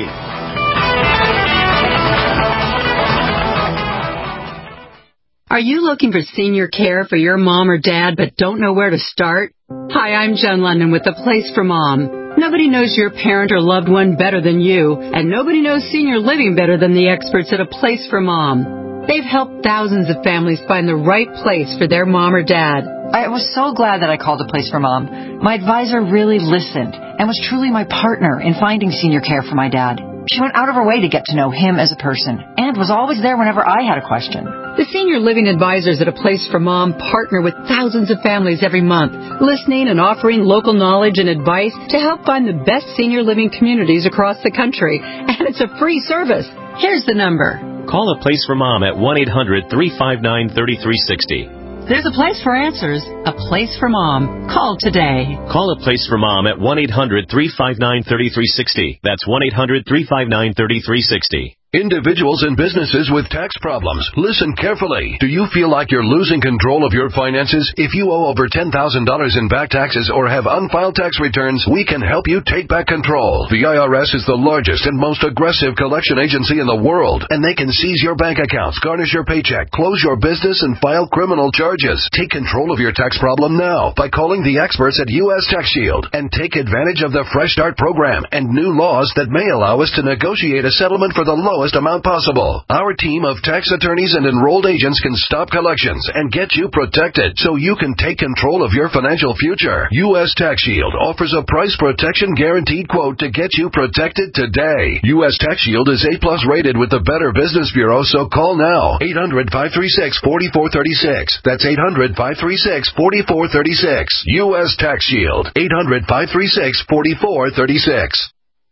Are you looking for senior care for your mom or dad but don't know where to start? Hi, I'm Jen London with The Place for Mom. Nobody knows your parent or loved one better than you, and nobody knows senior living better than the experts at A Place for Mom. They've helped thousands of families find the right place for their mom or dad. I was so glad that I called A Place for Mom. My advisor really listened and was truly my partner in finding senior care for my dad. She went out of her way to get to know him as a person and was always there whenever I had a question. The senior living advisors at A Place for Mom partner with thousands of families every month, listening and offering local knowledge and advice to help find the best senior living communities across the country. And it's a free service. Here's the number. Call A Place for Mom at 1-800-359-3360. There's a place for answers, A Place for Mom. Call today. Call A Place for Mom at 1-800-359-3360. That's 1-800-359-3360. Individuals and businesses with tax problems, listen carefully. Do you feel like you're losing control of your finances? If you owe over $10,000 in back taxes or have unfiled tax returns, we can help you take back control. The IRS is the largest and most aggressive collection agency in the world, and they can seize your bank accounts, garnish your paycheck, close your business, and file criminal charges. Take control of your tax problem now by calling the experts at U.S. Tax Shield and take advantage of the Fresh Start program and new laws that may allow us to negotiate a settlement for the lowest amount possible. Our team of tax attorneys and enrolled agents can stop collections and get you protected so you can take control of your financial future. U.S. Tax Shield offers a price protection guaranteed quote to get you protected today. U.S. Tax Shield is A+ rated with the Better Business Bureau, so call now. 800-536-4436. That's 800-536-4436. U.S. Tax Shield. 800-536-4436.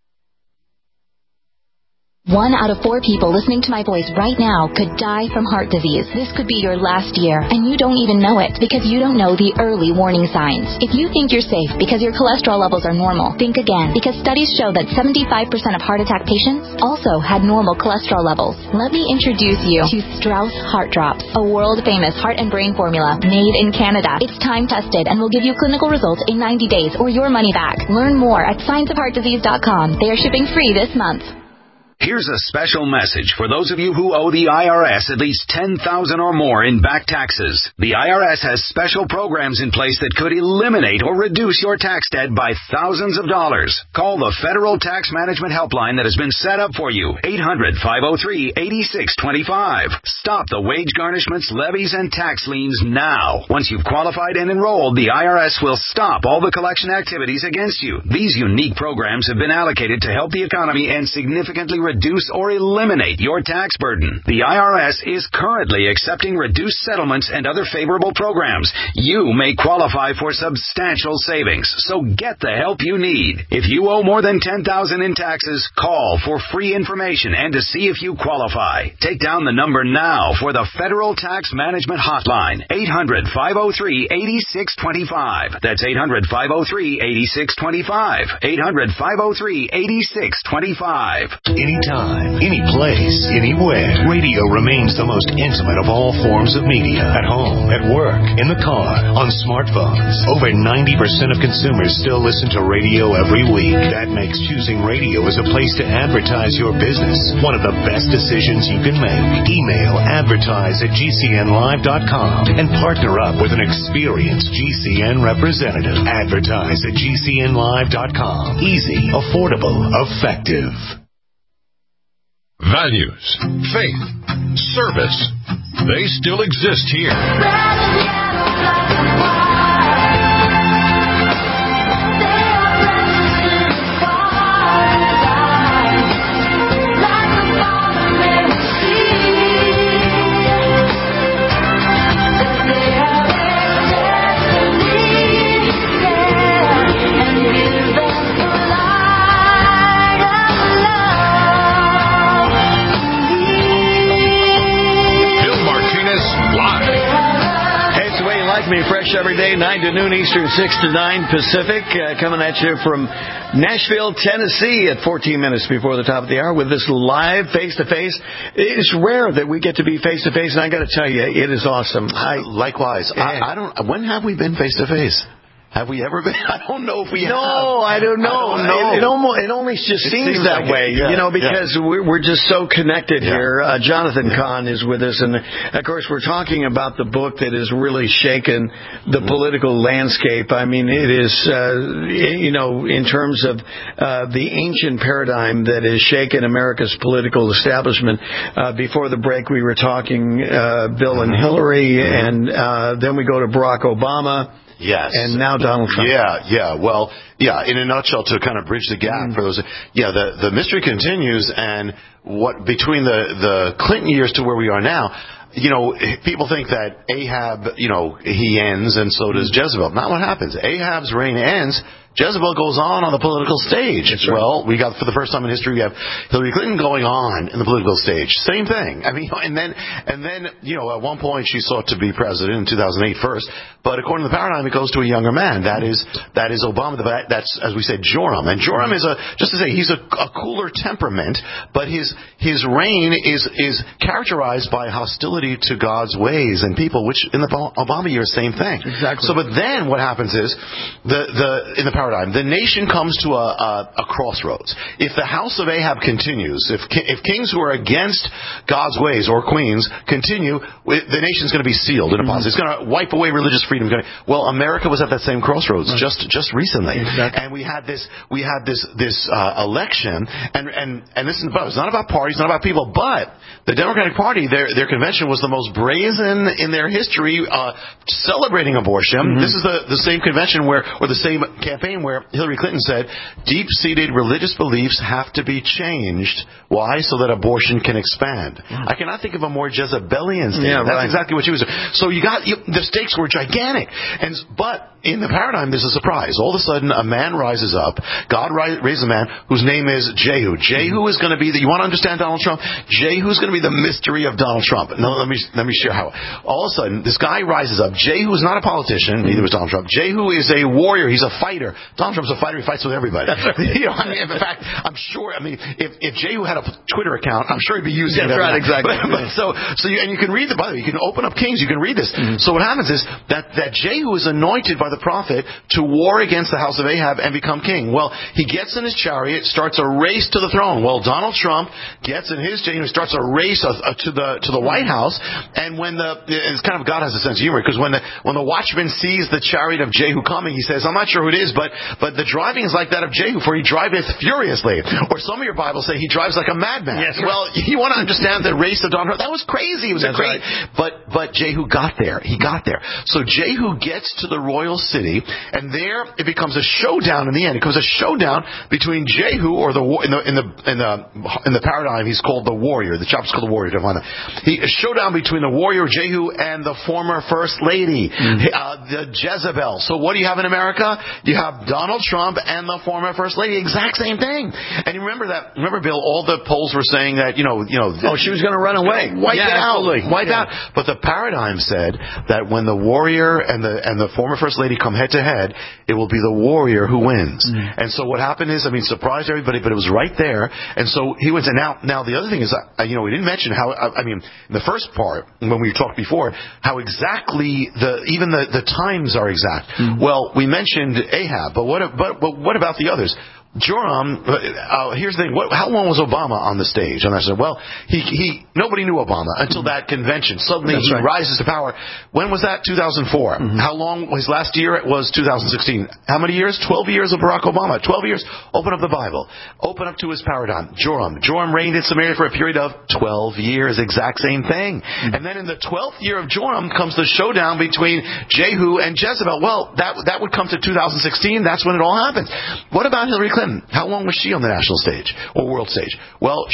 1 out of 4 people listening to my voice right now could die from heart disease. This could be your last year, and you don't even know it because you don't know the early warning signs. If you think you're safe because your cholesterol levels are normal, think again, because studies show that 75% of heart attack patients also had normal cholesterol levels. Let me introduce you to Strauss Heart Drops, a world-famous heart and brain formula made in Canada. It's time-tested and will give you clinical results in 90 days or your money back. Learn more at scienceofheartdisease.com. They are shipping free this month. Here's a special message for those of you who owe the IRS at least $10,000 or more in back taxes. The IRS has special programs in place that could eliminate or reduce your tax debt by thousands of dollars. Call the Federal Tax Management Helpline that has been set up for you. 800-503-8625. Stop the wage garnishments, levies, and tax liens now. Once you've qualified and enrolled, the IRS will stop all the collection activities against you. These unique programs have been allocated to help the economy and significantly reduce or eliminate your tax burden. The IRS is currently accepting reduced settlements and other favorable programs. You may qualify for substantial savings, so get the help you need. If you owe more than $10,000 in taxes, call for free information and to see if you qualify. Take down the number now for the Federal Tax Management Hotline. 800-503-8625. That's 800-503-8625. 800-503-8625. Anytime, any place, anywhere. Radio remains the most intimate of all forms of media. At home, at work, in the car, on smartphones. Over 90% of consumers still listen to radio every week. That makes choosing radio as a place to advertise your business one of the best decisions you can make. Email advertise@gcnlive.com and partner up with an experienced GCN representative. Advertise@gcnlive.com. Easy, affordable, effective. Values, faith, service, they still exist here. Me fresh every day, 9 to noon Eastern, 6 to 9 Pacific. Coming at you from Nashville, Tennessee at 14 minutes before the top of the hour with this live face-to-face. It's rare that we get to be face-to-face, and I got to tell you, it is awesome. Likewise. I don't. When have we been face-to-face? Have we ever been? I don't know if we have. No, I don't know. It only just seems that way, because we're just so connected here. Jonathan Cahn is with us, and of course we're talking about the book that has really shaken the political landscape. I mean, it is, in terms of the ancient paradigm that has shaken America's political establishment. Before the break, we were talking Bill and Hillary, and then we go to Barack Obama. Yes. And now Donald Trump. Yeah. Well, in a nutshell, to kind of bridge the gap for those, the mystery continues, and what between the Clinton years to where we are now, people think that Ahab, he ends, and so does Jezebel. Not what happens. Ahab's reign ends. Jezebel goes on the political stage. Right. Well, we got, for the first time in history, we have Hillary Clinton going on in the political stage. Same thing. I mean, and then, at one point she sought to be president in 2008 first, but according to the paradigm, it goes to a younger man. That is Obama. That's, as we said, Joram. And Joram is he's a cooler temperament, but his reign is characterized by hostility to God's ways and people, which in the Obama years, same thing. Exactly. So, but then what happens is, in the paradigm, the nation comes to a crossroads. If the house of Ahab continues, if kings who are against God's ways, or queens, continue, the nation's going to be sealed in a pause. It's going to wipe away religious freedom. Well, America was at that same crossroads just recently, and we had this election, and this is it's not about parties, not about people, but the Democratic Party, their convention was the most brazen in their history, celebrating abortion. This is the same convention or the same campaign where Hillary Clinton said deep-seated religious beliefs have to be changed. Why? So that abortion can expand. I cannot think of a more Jezebelian statement. That's exactly what she was doing. So the stakes were gigantic, but in the paradigm, there's a surprise. All of a sudden, a man rises up. God raises a man whose name is Jehu. Jehu is going to be you want to understand Donald Trump? Jehu is going to be the mystery of Donald Trump. Now, let me share how. All of a sudden, this guy rises up. Jehu is not a politician. Neither was Donald Trump. Jehu is a warrior. He's a fighter. Donald Trump's a fighter. He fights with everybody. You know, I mean, in fact, I'm sure. I mean, if Jehu had a Twitter account, I'm sure he'd be using it. That's right, exactly. And you can read by the way, you can open up Kings. You can read this. So what happens is that Jehu is anointed by the prophet to war against the house of Ahab and become king. Well, he gets in his chariot, starts a race to the throne. Well, Donald Trump gets in his chariot, starts a race to the White House, and when it's kind of God has a sense of humor, because when the watchman sees the chariot of Jehu coming, he says, I'm not sure who it is, but the driving is like that of Jehu, for he driveth furiously. Or some of your Bibles say he drives like a madman. Yes, well, you want to understand the race of Donald Trump. That was crazy. It was crazy. Right. But Jehu got there. He got there. So Jehu gets to the royal city, and there it becomes a showdown in the end. It becomes a showdown between Jehu, or in the paradigm he's called the warrior. The chapter's called the warrior. A showdown between the warrior Jehu and the former first lady, the Jezebel. So what do you have in America? You have Donald Trump and the former first lady. Exact same thing. And you remember Bill, all the polls were saying that, she was going to run away. Wipe it out. Wipe out. But the paradigm said that when the warrior and the former first lady come head to head, it will be the warrior who wins. And so what happened is, surprised everybody, but it was right there. And so he wins. And now the other thing is, we didn't mention how, in the first part, when we talked before, how exactly even the times are exact. Well, we mentioned Ahab, but what about the others? Joram, here's the thing. How long was Obama on the stage? And I said, well, nobody knew Obama until that convention. Suddenly he rises to power. When was that? 2004. How long? His last year was 2016. How many years? 12 years of Barack Obama. 12 years. Open up the Bible. Open up to his paradigm. Joram reigned in Samaria for a period of 12 years. Exact same thing. And then in the 12th year of Joram comes the showdown between Jehu and Jezebel. Well, that would come to 2016. That's when it all happens. What about Hillary Clinton? How long was she on the national stage or world stage? Well,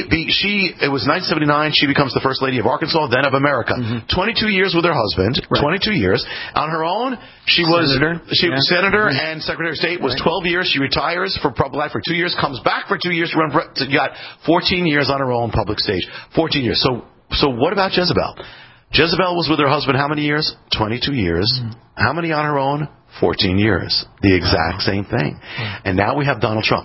it was 1979. She becomes the first lady of Arkansas, then of America. 22 years with her husband. Right. 22 years on her own. She was senator and secretary of state. Was 12 years. She retires for public life for 2 years. Comes back for 2 years. She got 14 years on her own public stage. 14 years. So what about Jezebel? Jezebel was with her husband how many years? 22 years. How many on her own? 14 years. The exact same thing. And now we have Donald Trump.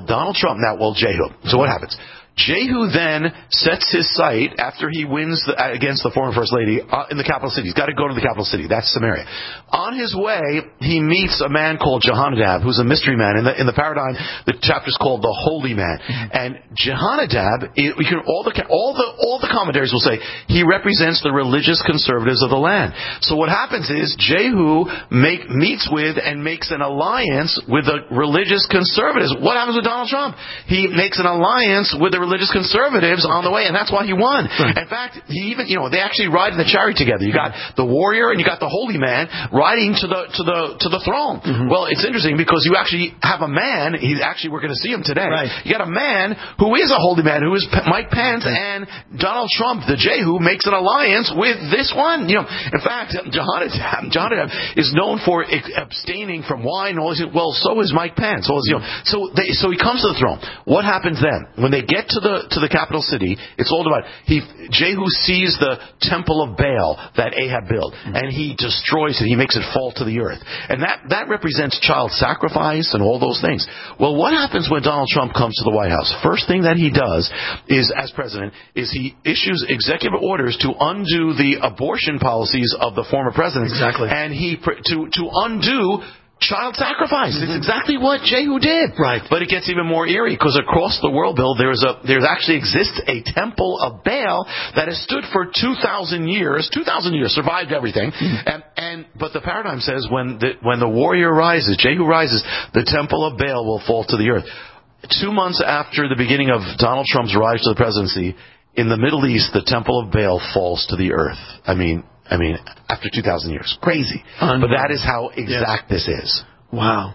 Jehu. So what happens? Jehu then sets his sight after he wins against the former first lady in the capital city. He's got to go to the capital city. That's Samaria. On his way, he meets a man called Jehonadab, who's a mystery man. In the paradigm, the chapter's called the Holy Man. And Jehonadab, all the commentaries will say he represents the religious conservatives of the land. So what happens is Jehu meets with and makes an alliance with the religious conservatives. What happens with Donald Trump? He makes an alliance with the religious conservatives on the way, and that's why he won. Right. In fact, they actually ride in the chariot together. You got the warrior and you got the holy man riding to the throne. Well, it's interesting because you actually have a man. We're going to see him today. Right. You got a man who is a holy man, who is Mike Pence, and Donald Trump, the Jehu, makes an alliance with this one. In fact, Jehonadab is known for abstaining from wine. Well, so is Mike Pence. So he comes to the throne. What happens then when they get to the capital city? It's all about Jehu sees the temple of Baal that Ahab built, and he destroys it. He makes it fall to the earth, and that represents child sacrifice and all those things. Well, what happens when Donald Trump comes to the White House? First thing that he does is, as president, is he issues executive orders to undo the abortion policies of the former president. Exactly, and to undo child sacrifice. It's exactly what Jehu did. Right. But it gets even more eerie because across the world, Bill, there actually exists a temple of Baal that has stood for 2,000 years. 2,000 years, survived everything. But the paradigm says when the warrior rises, Jehu rises, the temple of Baal will fall to the earth. 2 months after the beginning of Donald Trump's rise to the presidency, in the Middle East, the temple of Baal falls to the earth. I mean, after 2,000 years. Crazy. But that is how exact this is. Wow.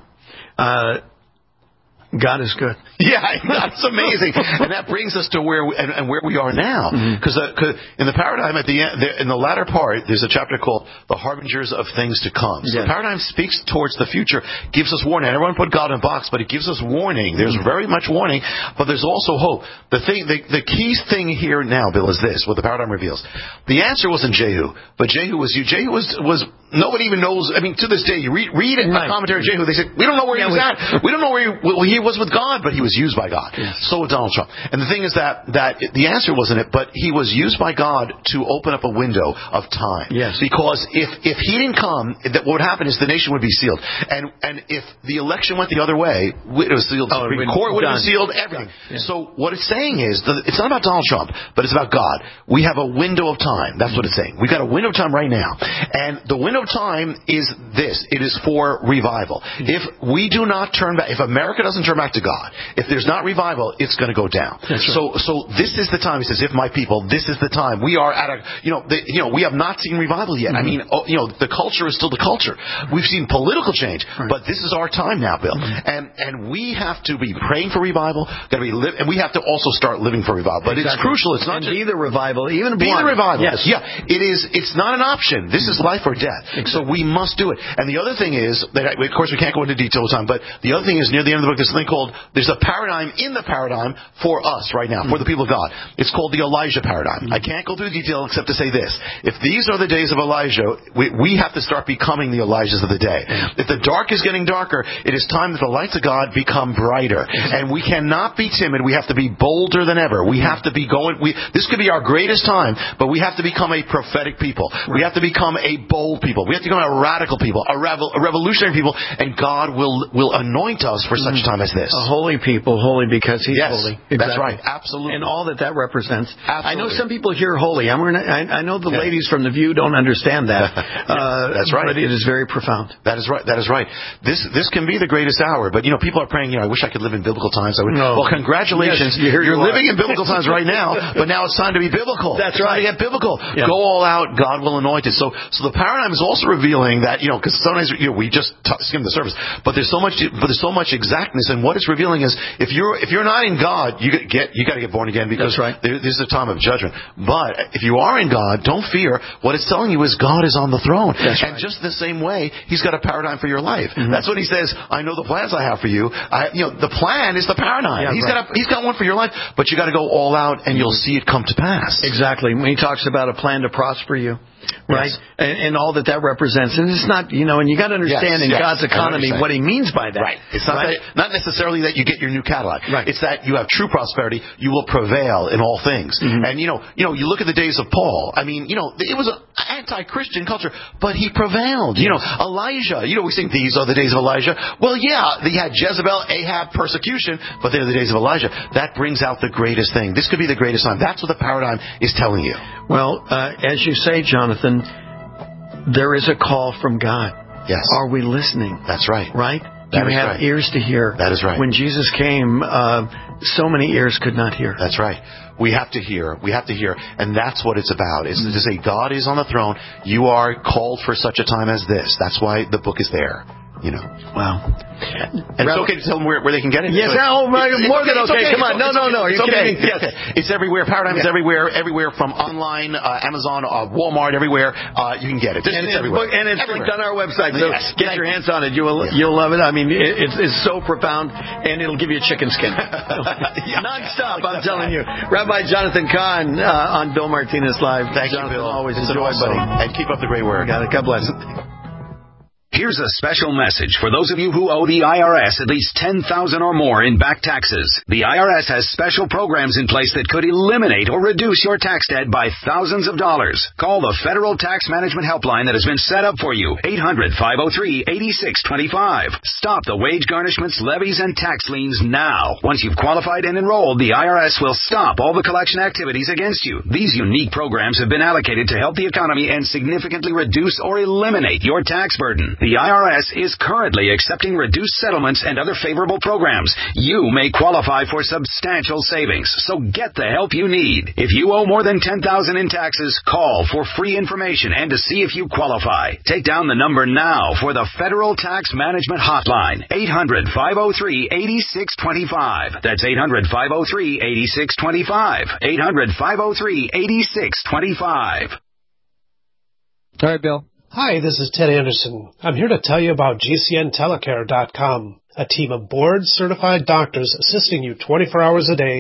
God is good. Yeah, that's amazing. And that brings us to where we are now. Because in the paradigm at the end, in the latter part, there's a chapter called The Harbingers of Things to Come. So the paradigm speaks towards the future, gives us warning. Everyone put God in a box, but it gives us warning. There's very much warning, but there's also hope. The key thing here now, Bill, is this, what the paradigm reveals. The answer wasn't Jehu, but Jehu was nobody even knows. I mean, to this day, you read a commentary of Jehu, they say, we don't know where he was at. We don't know where he was with God, but he was used by God. Yes. So was Donald Trump. And the thing is that the answer wasn't it, but he was used by God to open up a window of time. Yes. Because if he didn't come, what would happen is the nation would be sealed. And if the election went the other way, it was sealed. The Supreme Court would have been sealed, everything. Yeah. So what it's saying is, it's not about Donald Trump, but it's about God. We have a window of time. That's what it's saying. We've got a window of time right now. And the window of time is this. It is for revival. If we do not turn back, if America doesn't turn back to God, if there's not revival, it's going to go down. Right. So this is the time. He says, if my people, this is the time. We are at we have not seen revival yet. I mean, the culture is still the culture. We've seen political change, but this is our time now, Bill. And we have to be praying for revival, and we have to also start living for revival. But it's crucial. It's not be the revival, even be the revival. Yes. Yeah. It is. It's not an option. This is life or death. Exactly. So we must do it. And the other thing is that, of course, we can't go into detail all the time. But the other thing is, near the end of the book, there's something called. There's a paradigm in the paradigm for us right now, for the people of God. It's called the Elijah paradigm. I can't go through the detail except to say this: if these are the days of Elijah, we have to start becoming the Elijahs of the day. If the dark is getting darker, it is time that the lights of God become brighter. And we cannot be timid. We have to be bolder than ever. We have to be going. This could be our greatest time, but we have to become a prophetic people. We have to become a bold people. We have to become a radical people, a revolutionary people, and God will anoint us for such a time as this. A holy people, holy because He's holy. Exactly. That's right. Absolutely. And all that represents. Absolutely. I know some people hear holy. I know the ladies from The View don't understand that. That's right. But it is very profound. That is right. That is right. This can be the greatest hour. But people are praying. I wish I could live in biblical times. I would. No. Well, congratulations. Yes, you're living in biblical times right now. But now it's time to be biblical. That's right. To get biblical. Yeah. Go all out. God will anoint it. So the paradigm is also revealing that because sometimes we just skim the surface. But there's so much exactness. And what it's revealing is if you're not in God, you got to get born again because this is a time of judgment. But if you are in God, don't fear. What it's telling you is God is on the throne. And just the same way, He's got a paradigm for your life. That's what He says. I know the plans I have for you. The plan is the paradigm. Yeah, He's got one for your life, but you got to go all out, and you'll see it come to pass. Exactly. When He talks about a plan to prosper you. Right? Yes. And all that represents. And it's not, and you got to understand in God's economy what He means by that. Right. It's not necessarily that you get your new Cadillac. Right. It's that you have true prosperity. You will prevail in all things. And, you look at the days of Paul. I mean, it was an anti-Christian culture, but he prevailed. Yes. Elijah, we think these are the days of Elijah. Well, yeah, they had Jezebel, Ahab, persecution, but they're the days of Elijah. That brings out the greatest thing. This could be the greatest time. That's what the paradigm is telling you. Well, as you say, Jonathan, there is a call from God. Yes. Are we listening? That's right. Right? You have ears to hear. That is right. When Jesus came, so many ears could not hear. That's right. We have to hear. We have to hear. And that's what it's about. It's to say God is on the throne. You are called for such a time as this. That's why the book is there. Wow. And it's okay to tell them where they can get it. Yes, more than okay. Come on. No. It's okay. Yes. It's everywhere. Paradigm is everywhere. Everywhere from online, Amazon, Walmart, everywhere. You can get it. It's everywhere. And it's linked on our website. So get your hands on it. You'll love it. I mean, it's so profound, and it'll give you a chicken skin. Non-stop, I'm telling you. Rabbi Jonathan Cahn on Bill Martinez Live. Thank you, Bill. Always enjoy, buddy. And keep up the great work. God bless. Here's a special message for those of you who owe the IRS at least $10,000 or more in back taxes. The IRS has special programs in place that could eliminate or reduce your tax debt by thousands of dollars. Call the Federal Tax Management Helpline that has been set up for you. 800-503-8625. Stop the wage garnishments, levies, and tax liens now. Once you've qualified and enrolled, the IRS will stop all the collection activities against you. These unique programs have been allocated to help the economy and significantly reduce or eliminate your tax burden. The IRS is currently accepting reduced settlements and other favorable programs. You may qualify for substantial savings, so get the help you need. If you owe more than $10,000 in taxes, call for free information and to see if you qualify. Take down the number now for the Federal Tax Management Hotline, 800-503-8625. That's 800-503-8625. 800-503-8625. All right, Bill. Hi, this is Ted Anderson. I'm here to tell you about GCNTelecare.com, a team of board-certified doctors assisting you 24 hours a day